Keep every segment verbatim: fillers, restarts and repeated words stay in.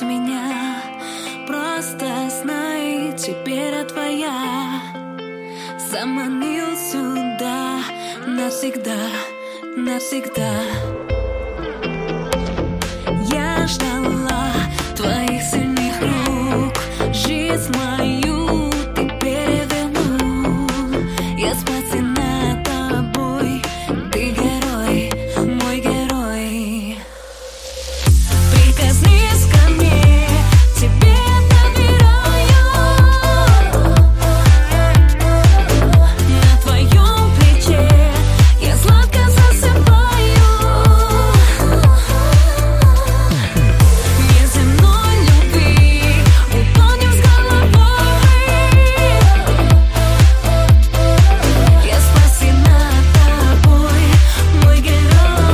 меня. Просто знай, теперь я твоя. Заманил сюда навсегда, навсегда. Я ждала твоих сильных рук, жизнь мою ты перевернул. Я спасена тобой, ты герой, мой герой. Прикоснись ко мне, тебе доверяю. На твоем плече я сладко засыпаю. Неземной любви утонем с головой. Я спасена тобой, мой герой.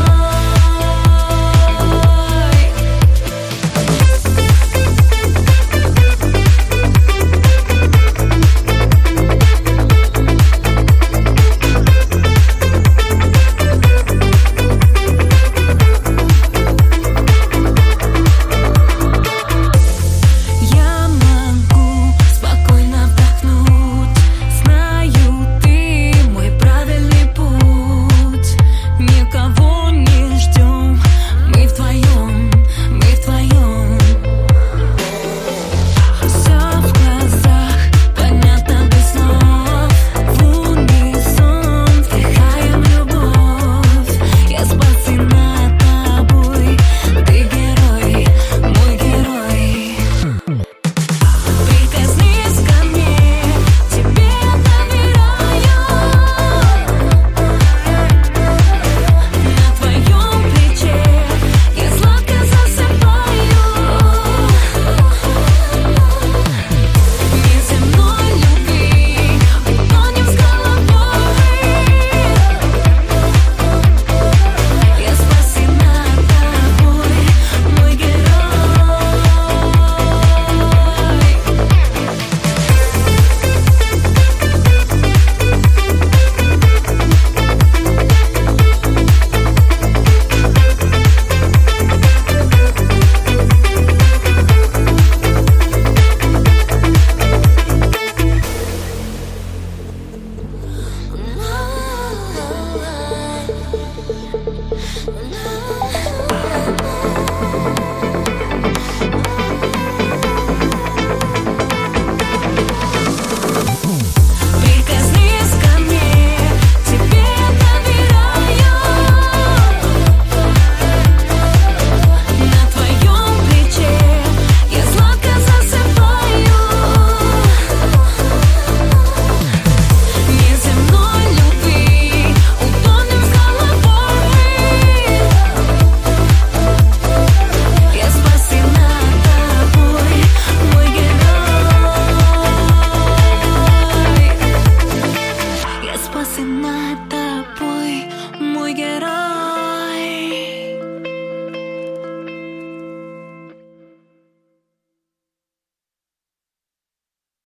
Я могу спокойно вдохнуть. Знаю, ты мой правильный путь. Никого не ждем, мы вдвоем, мы вдвоем. Все в глазах понятно без слов. В унисон вдыхаем любовь. Я спасена тобой, ты герой, мой герой. Прикоснись ко мне, тебе доверяю. На твоем плече я сладко засыпаю. Неземной любви утонем с головой. Я спасена тобой, мой герой. Прикоснись ко мне, тебе доверяю. На твоем плече я сладко засыпаю. Неземной любви утонем с головой. Я спасена тобой, мой герой. Я спасена тобой, мой герой.